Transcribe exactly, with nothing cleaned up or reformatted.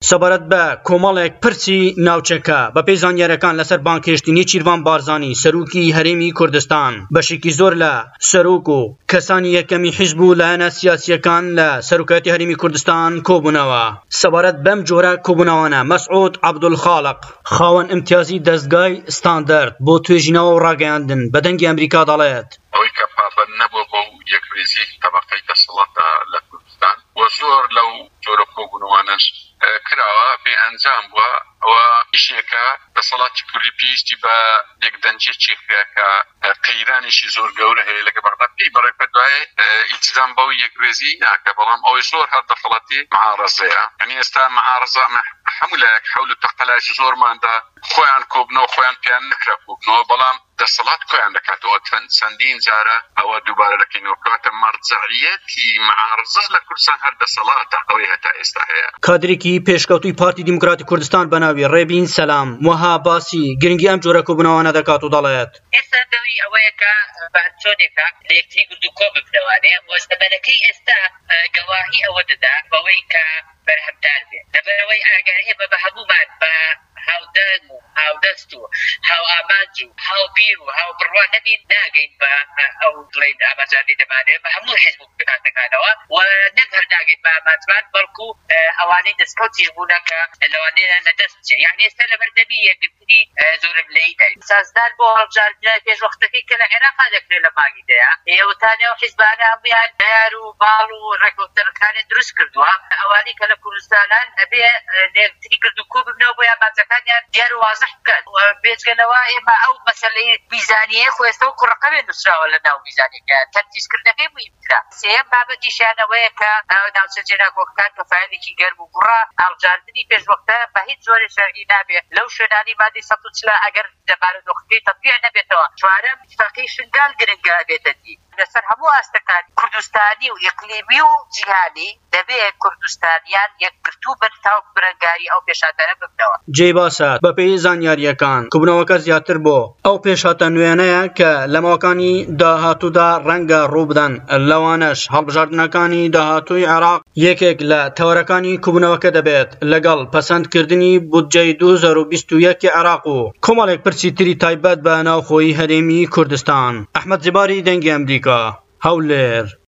سەبارەت بە کۆمەڵێک پرسی ناوچەکە بە پێی زانیاریەکان لەسەر بانگهێشتنی چیروان بارزانی سەرۆکی هەرێمی کوردستان بەشێکی زۆر لە سەرۆک و کەسانی یەکەمی حیزب و لایەنە سیاسیەکان لە سەرۆکایەتی هەرێمی کوردستان کۆبوونەوە. سەبارەت بەم جۆرە کۆبوونەوانە مەسعود عەبدولخالق خاوەن ئیمتیازی دەستگای ستاندەرد بۆ توێژینەوە و ڕاگەیاندن بە دەنگی ئەمریکا دەڵێت ئەوەی کە پابەند نەبووە بۆ یەکڕێزی تەبەقەی دەسەڵاتە لە کوردستان و زۆر لەو جۆرە کۆبوونەوانەش کراوە بێ ئەنجام بووە. ئەوە ئیشێکە دەسەڵاتی کوردی پێویستی بە یەکدەنجێکی کرێکە قەیرانێکی زۆر گەورە هەیە لەگە بەغدا پێی بەڕێکە دوایێ ئیلتزام بەو یەکڕێزی ناکە، بەڵام ئەوەی زۆر هەر دەسەڵاتی معارەزەیە. یعنی ئێستا معارەزە هەموو لایەک حەول و تەختەلاشی زۆرماندا خۆیان کۆبنەوە خۆیان پێیان نەکرا کۆبنەوە، بەڵام دەسەڵات خۆیان دەکاتەوە چەندین جارە ئەوە دووبارە دەکەینەوە کاتە مەرجەعیەتی معارەزە لە کوردستان هەر دەسەڵاتە ئەوەی هەتا ئێستا هەیە. کادرێکی پێشکەوتووی پارتی دیموکراتی کوردستان بەناوی ڕێبین سەلام وەها باسی گرنگی ئەم جۆرە کۆبوونەوانە دەکات و دەڵێت ئێستا دەوری ئەوەیە کە چۆنێکە لە یەکتری گرد و کۆ ببنەوانێ وەستەبەرەکەی ئێستا گەواهی ئەوە دەدا بەوەی کە بەرهەمدار بێت لەبەرەوەی ئاگار ئێمە بە هەمومان بە هاودەنگ و هاودەست و هاو ئامانج و هاو بیر و هاو بڕوا نەبین ناگەین بە ئەو دڵین ئاماجانی دەمانێت بە هەموو حیزب و کاتەکانەوە و نەک هەر ناگەین بە ئامانجمان بەڵکو ئەوانەی دەستکەوتیش بوونە کە لەوانەیە لەدەست بچێت. یعنی ئێستا لەبەردەمی یەکگرتنی زۆرم لەیدای سازدار بۆ هەڵبژاردنە پێشوەختەکەی کە لە عێراقا دەکرێت لە مانگیدەیە ئێوەتانێ و حیزبانە هەمویان دەیار و باڵ و ڕێکەوتەرەکانی دروست کردووە. ئەوانەی کە لە کوردستانان ئەبێ یەکتری گرد و کۆ ببنەوە بۆ ئامانجەکانیان دیار و واضح بکەن. بێجگەلەوە ئێمە ئەو مەسەلەی میزانیە خۆ ئێستا و کوڕەقەمێ نووسراوە لە ناو میزانیەکە تەرتیبکردنەکەی مهمترە. سێەم بابەتیشیانەوەیە کە ناوچە جێناکۆکەکان کە فایلێکی گەرم و بڕا هەڵبژاردننی پێشوەختە بە هیچ زۆری شەرعی نابێت لەو شوێنانی مادەی سەد و چل ئەگەر دەبارەدۆخەکەی تەطبیق نەبێتەوە. چوارەم اتفاقی شنگال گرنگە بێتە دی لەسەر هەموو ئاستەکان کوردستانی و ئیقلیمی و جیهانی دەبێت کوردستانیان یەکگرتوو بن تاو برەنگاری ئەو پێشاتەرە ببنەوە. جێی باسە بە پێی زانیاریەکان کۆبوونەوەکە زیاتر بۆ ئەو پێشاتە نوێنەیە کە لە ماوەکانی داهاتوودا ڕەنگە ڕووبدەن، لەوانەش هەڵبژاردنەکانی داهاتووی عێراق یەکێک لە تەوەرەکانی کۆبوونەوەکە دەبێت لەگەڵ پەسەندکردنی بودجەی دوو هەزار و بیست و یەک عێراق و کۆمەڵێک پرسی تری تایبەت بە ناوخۆیی هەرێمی کوردستان. ئەحمەد جباری دەنگی ئەمریکا، هەولێر.